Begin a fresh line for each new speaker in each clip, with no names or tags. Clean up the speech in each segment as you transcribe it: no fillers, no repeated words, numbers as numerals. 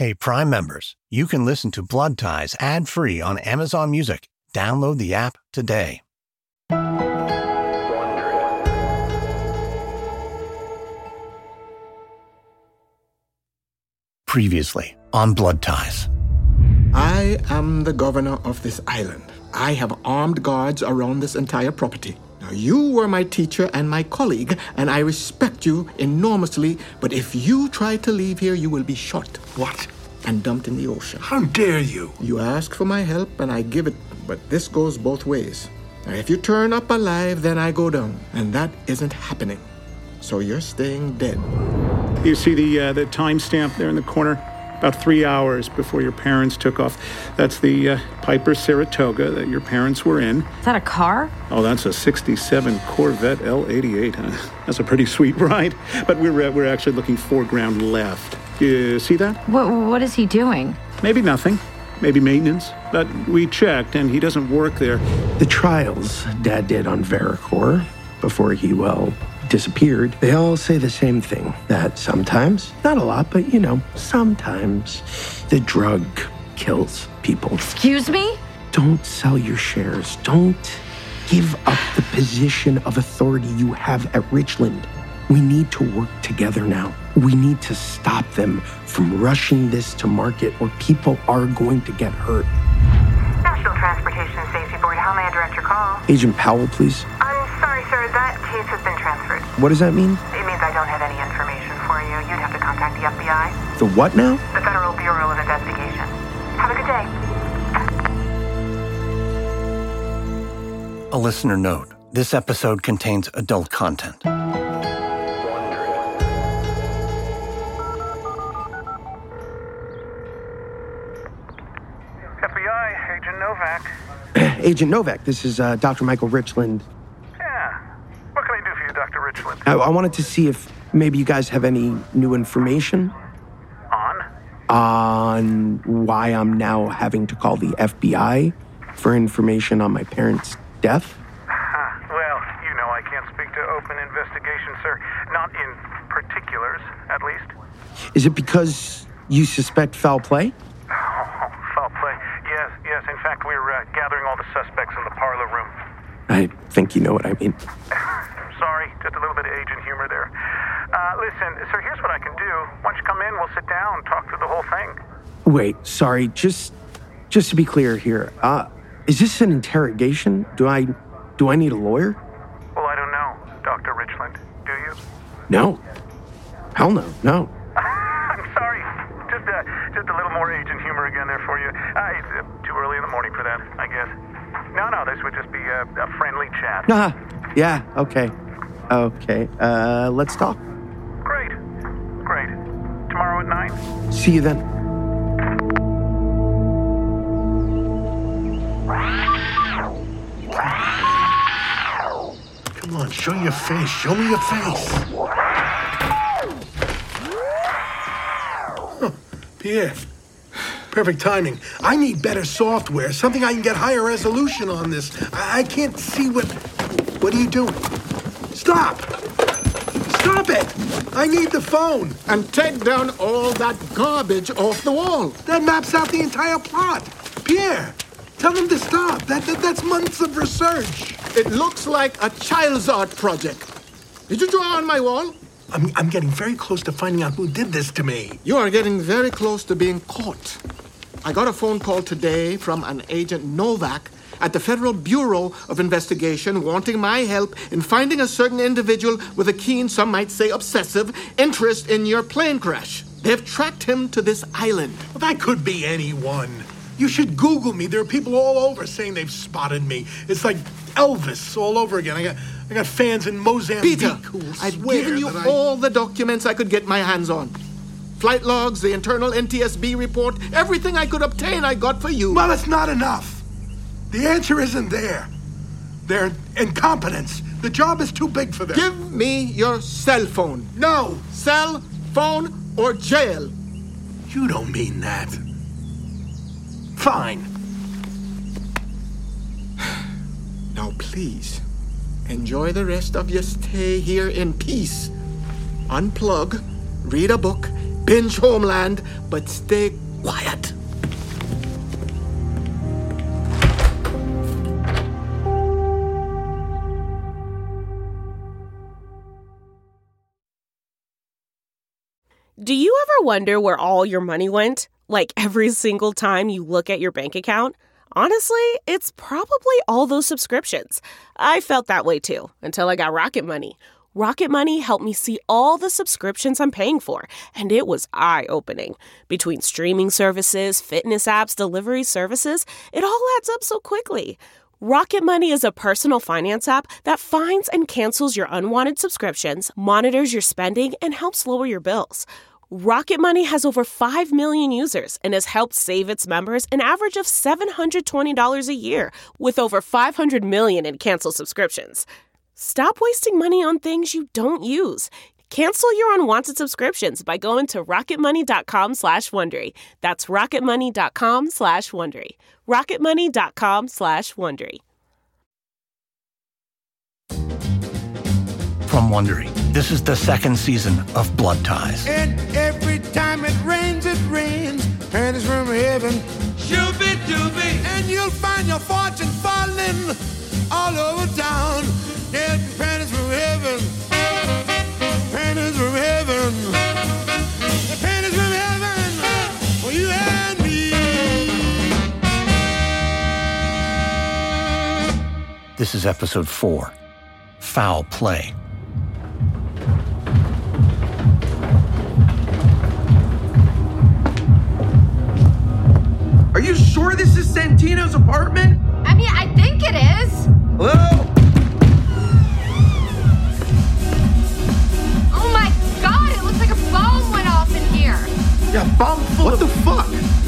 Hey, Prime members, you can listen to Blood Ties ad-free on Amazon Music. Download the app today. Previously on Blood Ties.
I am the governor of this island. I have armed guards around this entire property. Now, you were my teacher and my colleague, and I respect you enormously, but if you try to leave here, you will be shot.
What?
And dumped in the ocean.
How dare you?
You ask for my help, and I give it, but this goes both ways. Now, if you turn up alive, then I go down, and that isn't happening. So you're staying dead.
You see the timestamp there in the corner? About 3 hours before your parents took off. That's the Piper Saratoga that your parents were in.
Is that a car?
Oh, that's a 67 Corvette L88. That's a pretty sweet ride. But we're actually looking foreground left. You see that?
What is he doing?
Maybe nothing. Maybe maintenance. But we checked, and he doesn't work there.
The trials Dad did on Veracor before he, disappeared, they all say the same thing, that sometimes, not a lot, but sometimes the drug kills people.
Excuse me?
Don't sell your shares. Don't give up the position of authority you have at Richland. We need to work together now. We need to stop them from rushing this to market, or people are going to get hurt.
National Transportation Safety Board, how may I direct your call?
Agent Powell, please.
I'm sorry, sir, that case has been transferred.
What does that mean?
It means I don't have any information for you. You'd have to contact the FBI.
The what now?
The Federal Bureau of Investigation. Have a good day.
A listener note: this episode contains adult content.
FBI, Agent Novak.
Agent Novak, this is Dr. Michael Richland.
Yeah. What can I do for you, Dr. Richland?
I wanted to see if maybe you guys have any new information on why I'm now having to call the FBI for information on my parents' death.
Well, I can't speak to open investigation, sir. Not in particulars, at least.
Is it because you suspect foul play?
Oh, foul play. Yes. In fact, we're gathering all the suspects in the parlor room.
I think you know what I mean.
Sorry, just a little bit of agent humor there. Listen, sir, here's what I can do. Why don't you come in, we'll sit down, talk through the whole thing.
Wait, sorry, just to be clear here. Is this an interrogation? Do I need a lawyer?
Well, I don't know, Dr. Richland. Do you?
No. Hell no.
I'm sorry. Just a little more agent humor again there for you. It's too early in the morning for that, I guess. No, this would just be a friendly chat.
Yeah, okay. Let's talk.
Great. Tomorrow at 9?
See you then.
Come on, show your face. Show me your face. Huh. Pierre. Perfect timing. I need better software, something I can get higher resolution on this. I can't see what are you doing? Stop it! I need the phone.
And take down all that garbage off the wall.
That maps out the entire plot. Pierre, tell them to stop. That's months of research.
It looks like a child's art project. Did you draw on my wall?
I'm getting very close to finding out who did this to me.
You are getting very close to being caught. I got a phone call today from an Agent Novak at the Federal Bureau of Investigation wanting my help in finding a certain individual with a keen, some might say obsessive, interest in your plane crash. They've tracked him to this island.
Well, that could be anyone. You should Google me. There are people all over saying they've spotted me. It's like Elvis all over again. I got fans in Mozambique
Peter,
who will
I've
swear
given you
that
all the documents I could get my hands on. Flight logs, the internal NTSB report, everything I could obtain I got for you.
Well, it's not enough. The answer isn't there. They're incompetence. The job is too big for them.
Give me your cell phone.
No.
Cell phone or jail.
You don't mean that. Fine.
Now, please, enjoy the rest of your stay here in peace. Unplug, read a book, binge Homeland, but stay quiet.
Do you ever wonder where all your money went? Like every single time you look at your bank account? Honestly, it's probably all those subscriptions. I felt that way too, until I got Rocket Money. Rocket Money helped me see all the subscriptions I'm paying for, and it was eye-opening. Between streaming services, fitness apps, delivery services, it all adds up so quickly. Rocket Money is a personal finance app that finds and cancels your unwanted subscriptions, monitors your spending, and helps lower your bills. Rocket Money has over 5 million users and has helped save its members an average of $720 a year, with over 500 million in canceled subscriptions. Stop wasting money on things you don't use. Cancel your unwanted subscriptions by going to rocketmoney.com/Wondery. That's rocketmoney.com/Wondery. rocketmoney.com/Wondery.
From Wondery, this is the second season of Blood Ties.
And every time it rains, panties from heaven. Shooby-dooby. And you'll find your fortune falling all over town. Yeah, panties from heaven. Panties from heaven. Panties from heaven. For you and me.
This is episode 4, Foul Play.
Are you sure this is Santino's apartment?
I mean, I think it is.
Hello?
Oh my God, it looks like a bomb went off in here.
Yeah, bomb full
What the fuck?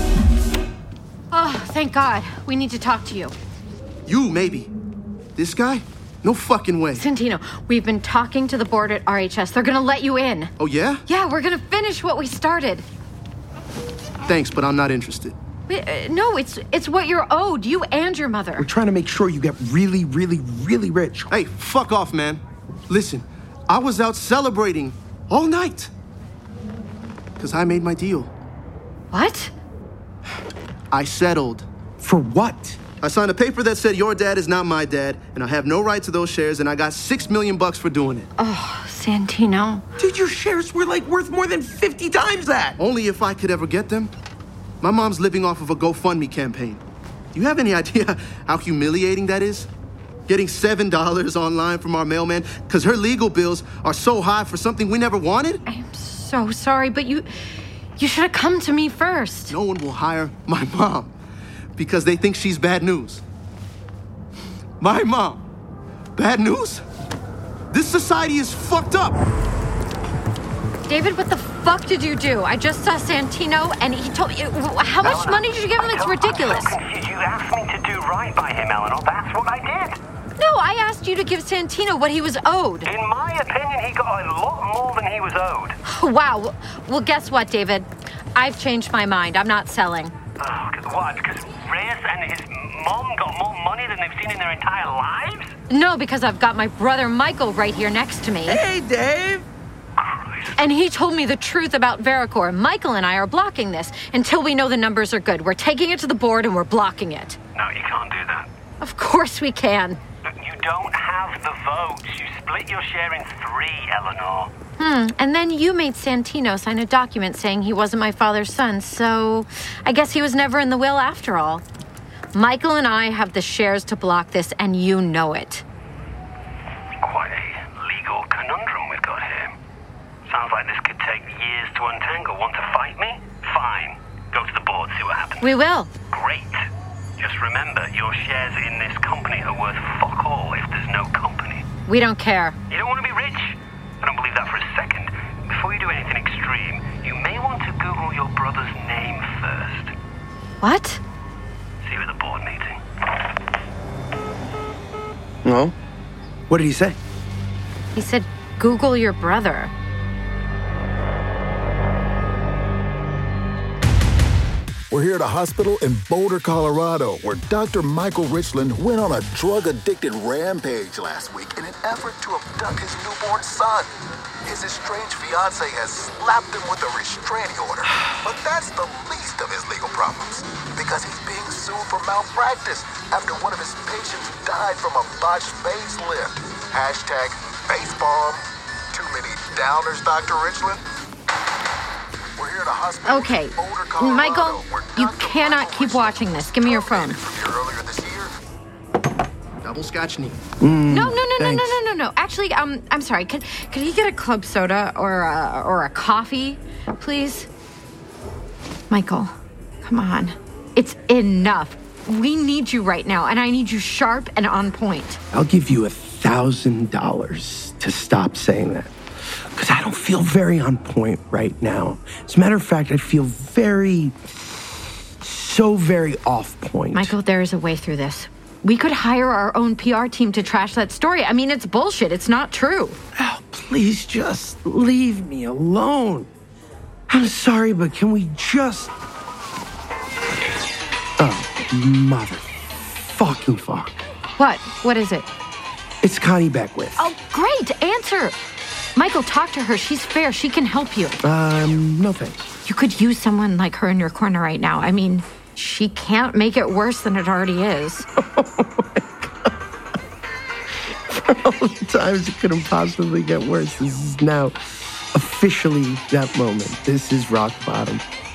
Oh, thank God. We need to talk to you.
You, maybe. This guy? No fucking way.
Santino, we've been talking to the board at RHS. They're gonna let you in.
Oh, yeah?
Yeah, we're gonna finish what we started.
Thanks, but I'm not interested.
No, it's what you're owed, you and your mother.
We're trying to make sure you get really, really, really rich.
Hey, fuck off, man. Listen, I was out celebrating all night. Because I made my deal.
What?
I settled.
For what?
I signed a paper that said your dad is not my dad, and I have no right to those shares, and I got $6 million for doing it.
Oh, Santino.
Dude, your shares were like worth more than 50 times that.
Only if I could ever get them. My mom's living off of a GoFundMe campaign. Do you have any idea how humiliating that is? Getting $7 online from our mailman because her legal bills are so high for something we never wanted?
I'm so sorry, but you should have come to me first.
No one will hire my mom because they think she's bad news. My mom? Bad news? This society is fucked up.
David, what the fuck did you do? I just saw Santino, and he told me... How much money did you give him? It's ridiculous.
You asked me to do right by him, Eleanor. That's what I did.
No, I asked you to give Santino what he was owed.
In my opinion, he got a lot more than he was owed.
Wow. Well, guess what, David? I've changed my mind. I'm not selling.
Oh, why? Because Reyes and his mom got more money than they've seen in their entire lives?
No, because I've got my brother Michael right here next to me.
Hey, Dave.
And he told me the truth about Veracor. Michael and I are blocking this until we know the numbers are good. We're taking it to the board and we're blocking it.
No, you can't do that.
Of course we can.
But you don't have the votes. You split your share in 3, Eleanor.
And then you made Santino sign a document saying he wasn't my father's son, so I guess he was never in the will after all. Michael and I have the shares to block this, and you know it.
Quite a legal conundrum we've got here. Sounds like this could take years to untangle. Want to fight me? Fine. Go to the board, see what happens.
We will.
Great. Just remember, your shares in this company are worth fuck all if there's no company.
We don't care.
You don't want to be rich? I don't believe that for a second. Before you do anything extreme, you may want to Google your brother's name first.
What?
See you at the board meeting.
No? What did he say?
He said, Google your brother.
We're here at a hospital in Boulder, Colorado, where Dr. Michael Richland went on a drug-addicted rampage last week in an effort to abduct his newborn son. His estranged fiancé has slapped him with a restraining order, but that's the least of his legal problems, because he's being sued for malpractice after one of his patients died from a botched facelift. Hashtag face bomb. Too many downers, Dr. Richland. We're here at a hospital.
Okay,
in Boulder, Colorado,
Michael, you cannot keep watching this. Give me your phone.
Earlier this year.
Double scotch neat.
No. Actually, I'm sorry. Could he get a club soda or a coffee, please? Michael, come on. It's enough. We need you right now, and I need you sharp and on point.
I'll give you $1,000 to stop saying that. Because I don't feel very on point right now. As a matter of fact, I feel so very off point.
Michael, there is a way through this. We could hire our own PR team to trash that story. I mean, it's bullshit. It's not true.
Oh, please just leave me alone. I'm sorry, but can we just... Oh, motherfucking fuck.
What? What is it?
It's Connie Beckwith.
Oh, great. Answer. Michael, talk to her. She's fair. She can help you.
No thanks.
You could use someone like her in your corner right now. I mean, she can't make it worse than it already is.
Oh, my God. For all the times it couldn't possibly get worse, this is now officially that moment. This is rock bottom.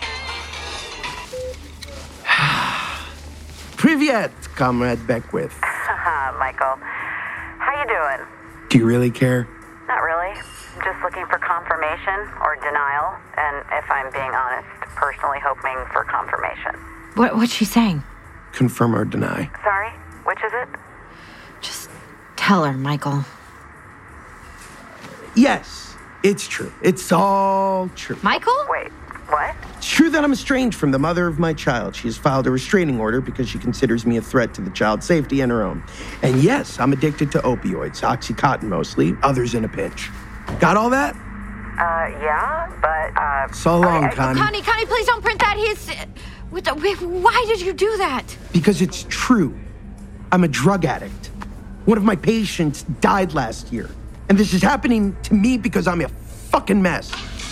Privyet, Comrade Beckwith.
Michael. How you doing?
Do you really care?
Not really. I'm just looking for confirmation or denial, and if I'm being honest, personally hoping for confirmation.
What's she saying?
Confirm or deny.
Sorry? Which is it?
Just tell her, Michael.
Yes, it's true. It's all true.
Michael?
Wait, what?
It's true that I'm estranged from the mother of my child. She has filed a restraining order because she considers me a threat to the child's safety and her own. And yes, I'm addicted to opioids, OxyContin mostly, others in a pinch. Got all that?
Yeah, but,
So long, Connie.
Connie, please don't print that. Why did you do that?
Because it's true. I'm a drug addict. One of my patients died last year. And this is happening to me because I'm a fucking mess.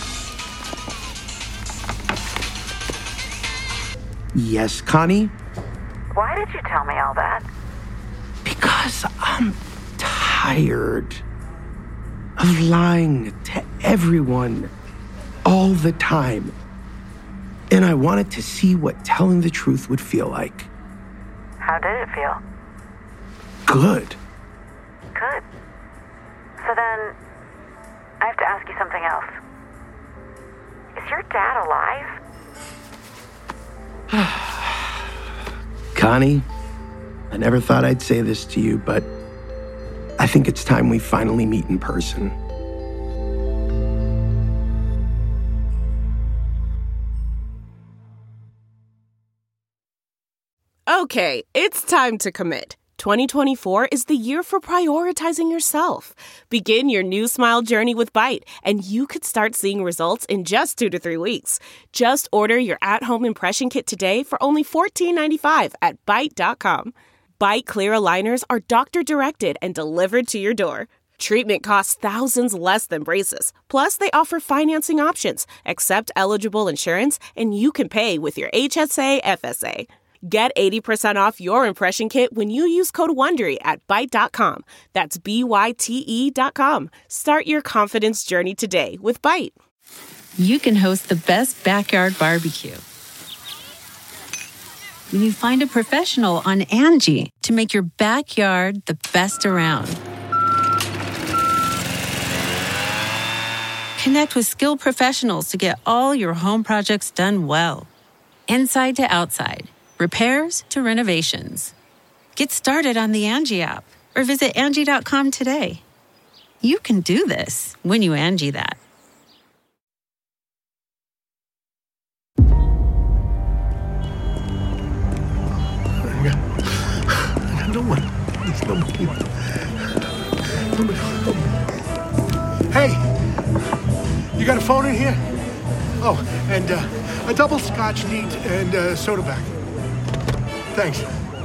Yes, Connie?
why did you tell me all that?
Because I'm tired of lying to everyone all the time. And I wanted to see what telling the truth would feel like.
How did it feel?
Good.
Good. So then, I have to ask you something else. Is your dad alive?
Connie, I never thought I'd say this to you, but I think it's time we finally meet in person.
Okay, it's time to commit. 2024 is the year for prioritizing yourself. Begin your new smile journey with Byte, and you could start seeing results in just 2 to 3 weeks. Just order your at-home impression kit today for only $14.95 at Byte.com. Byte Clear aligners are doctor-directed and delivered to your door. Treatment costs thousands less than braces. Plus, they offer financing options, accept eligible insurance, and you can pay with your HSA FSA. Get 80% off your impression kit when you use code WONDERY at Byte.com. That's BYTE.com. Start your confidence journey today with Byte.
You can host the best backyard barbecue when you find a professional on Angie to make your backyard the best around. Connect with skilled professionals to get all your home projects done well. Inside to outside. Repairs to renovations. Get started on the Angie app or visit Angie.com today. You can do this when you Angie that.
No one. There's nobody. Hey, you got a phone in here? Oh, and a double scotch neat and soda back. Thanks.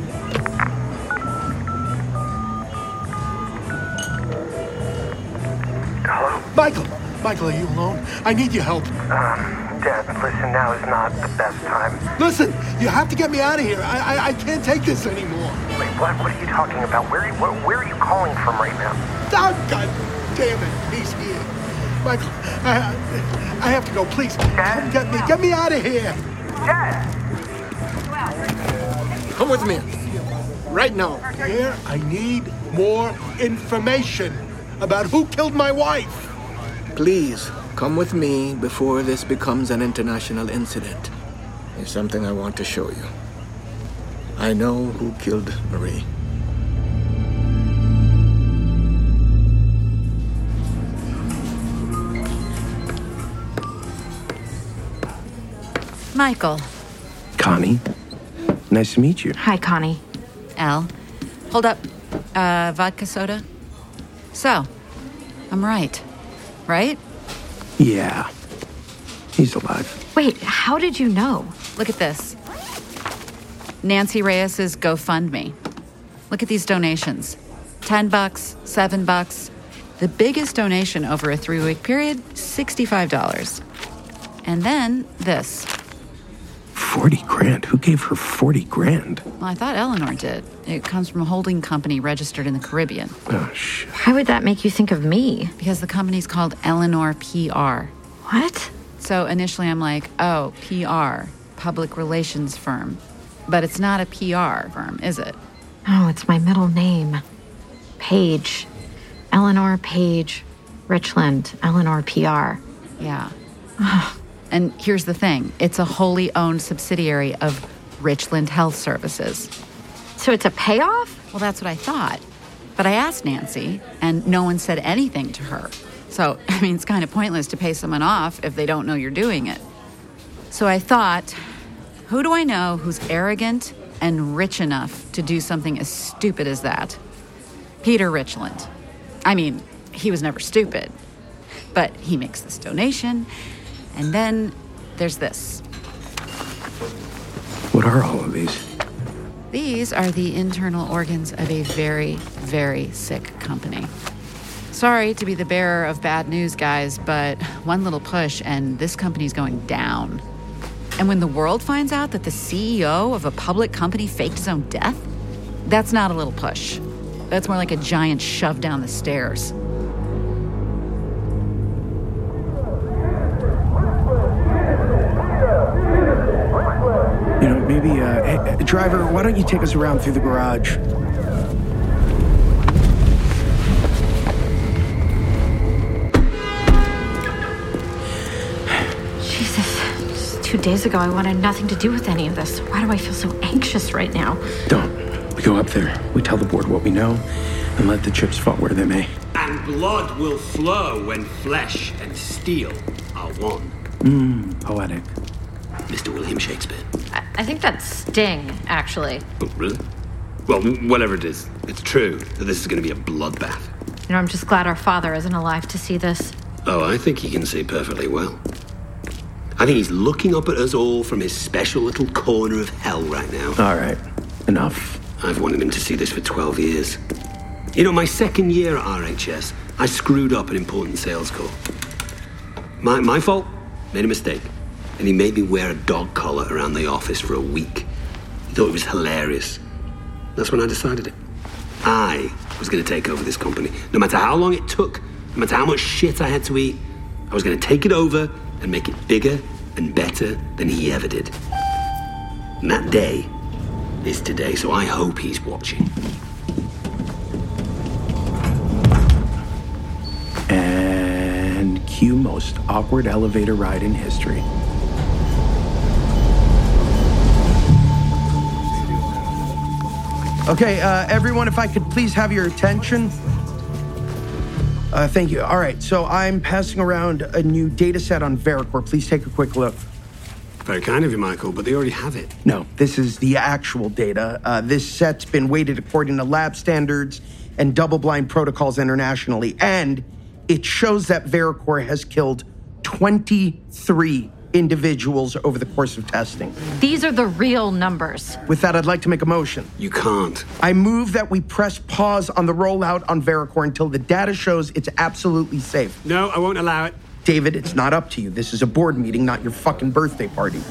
Hello?
Michael, are you alone? I need your help.
Dad, listen, now is not the best time.
Listen, you have to get me out of here. I can't take this anymore.
Wait, what are you talking about? Where are you calling from right now?
Oh, God damn it. He's here. Michael, I have to go. Please,
Dad?
come get me out of here.
Dad!
Come with me. Right now.
Here, I need more information about who killed my wife.
Please, come with me before this becomes an international incident. There's something I want to show you. I know who killed Marie.
Michael.
Connie, nice to meet you.
Hi, Connie. Al. Hold up. Vodka soda? So, I'm right. Right?
Yeah. He's alive.
Wait, how did you know? Look at this. Nancy Reyes's GoFundMe. Look at these donations. $10, $7. The biggest donation over a 3-week period, $65. And then this.
40 grand? Who gave her 40 grand?
Well, I thought Eleanor did. It comes from a holding company registered in the Caribbean.
Oh, shit.
Why would that make you think of me?
Because the company's called Eleanor PR.
What?
So initially I'm like, oh, PR, public relations firm. But it's not a PR firm, is it?
Oh, it's my middle name. Page. Eleanor Page Richland. Eleanor PR.
Yeah. And here's the thing. It's a wholly owned subsidiary of Richland Health Services.
So it's a payoff?
Well, that's what I thought. But I asked Nancy, and no one said anything to her. So, I mean, it's kind of pointless to pay someone off if they don't know you're doing it. So I thought, who do I know who's arrogant and rich enough to do something as stupid as that? Peter Richland. I mean, he was never stupid. But he makes this donation, and then there's this.
What are all of these?
These are the internal organs of a very, very sick company. Sorry to be the bearer of bad news, guys, but one little push and this company's going down. And when the world finds out that the CEO of a public company faked his own death, that's not a little push. That's more like a giant shove down the stairs.
You know, maybe, hey, driver, why don't you take us around through the garage?
Jesus. Just 2 days ago, I wanted nothing to do with any of this. Why do I feel so anxious right now?
Don't. We go up there, we tell the board what we know, and let the chips fall where they may.
And blood will flow when flesh and steel are one.
Poetic.
Mr. William Shakespeare.
I think that's Sting, actually.
Oh, really? Well, whatever it is, it's true that this is going to be a bloodbath.
You know, I'm just glad our father isn't alive to see this.
Oh, I think he can see perfectly well. I think he's looking up at us all from his special little corner of hell right now.
All right. Enough.
I've wanted him to see this for 12 years. You know, my second year at RHS, I screwed up an important sales call. My fault. Made a mistake. And he made me wear a dog collar around the office for a week. He thought it was hilarious. That's when I decided it. I was going to take over this company. No matter how long it took, no matter how much shit I had to eat, I was going to take it over and make it bigger and better than he ever did. And that day is today, so I hope he's watching.
And cue most awkward elevator ride in history. Okay, everyone, if I could please have your attention. Thank you. All right, so I'm passing around a new data set on Vericore. Please take a quick look.
Very kind of you, Michael, but they already have it.
No, this is the actual data. This set's been weighted according to lab standards and double-blind protocols internationally, and it shows that Vericore has killed 23 individuals over the course of testing.
These are the real numbers.
With that, I'd like to make a motion.
You can't.
I move that we press pause on the rollout on Vericore until the data shows it's absolutely safe.
No, I won't allow it.
David, it's not up to you. This is a board meeting, not your fucking birthday party.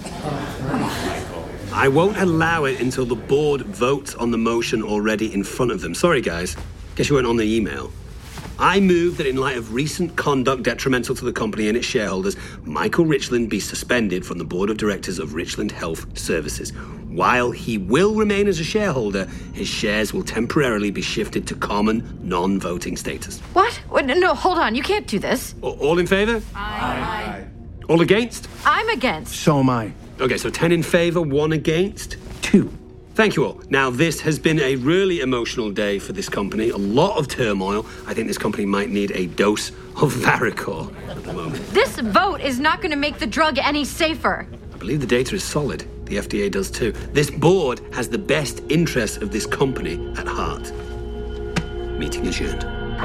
I won't allow it until the board votes on the motion already in front of them. Sorry, guys. Guess you weren't on the email. I move that in light of recent conduct detrimental to the company and its shareholders, Michael Richland be suspended from the board of directors of Richland Health Services. While he will remain as a shareholder, his shares will temporarily be shifted to common, non-voting status.
What? No, hold on. You can't do this.
All in favor?
Aye.
All against?
I'm against.
So am I.
Okay, so 10 in favor, 1 against?
2.
Thank you all. Now, this has been a really emotional day for this company. A lot of turmoil. I think this company might need a dose of Vericore at the moment.
This vote is not going to make the drug any safer.
I believe the data is solid. The FDA does too. This board has the best interests of this company at heart. Meeting adjourned.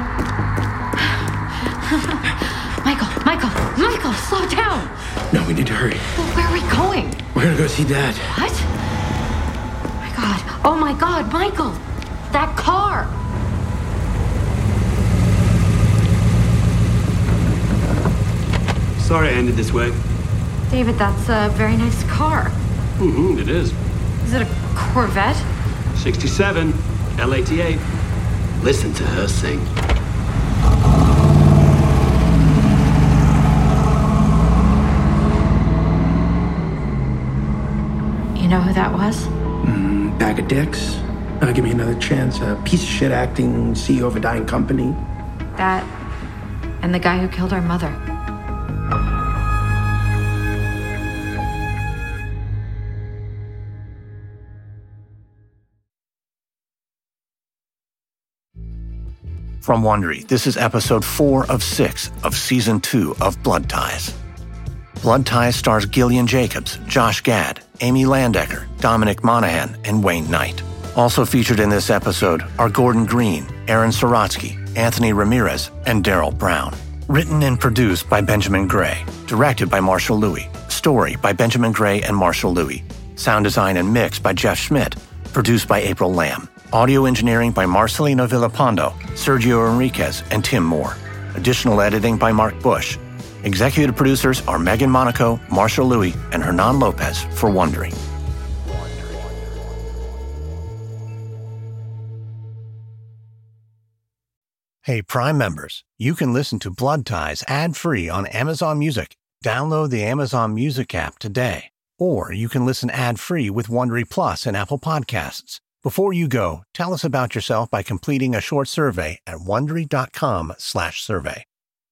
Michael, slow down.
No, we need to hurry.
Well, where are we going?
We're gonna go see Dad.
What? Oh my God, Michael! That car!
Sorry I ended this way.
David, that's a very nice car.
It is.
Is it a Corvette?
67, L88. Listen to her sing.
You know who that was?
Bag of dicks. Give me another chance. A piece of shit acting CEO of a dying company.
That and the guy who killed our mother.
From Wondery, this is episode 4 of 6 of season 2 of Blood Ties. Blood Ties stars Gillian Jacobs, Josh Gad, Amy Landecker, Dominic Monaghan, and Wayne Knight. Also featured in this episode are Gordon Green, Aaron Sorotsky, Anthony Ramirez, and Daryl Brown. Written and produced by Benjamin Gray. Directed by Marshall Louis. Story by Benjamin Gray and Marshall Louis. Sound design and mix by Jeff Schmidt. Produced by April Lamb. Audio engineering by Marcelino Villapando, Sergio Enriquez, and Tim Moore. Additional editing by Mark Bush. Executive producers are Megan Monaco, Marshall Louis, and Hernan Lopez for Wondery. Hey, Prime members, you can listen to Blood Ties ad-free on Amazon Music. Download the Amazon Music app today. Or you can listen ad-free with Wondery Plus and Apple Podcasts. Before you go, tell us about yourself by completing a short survey at Wondery.com/survey.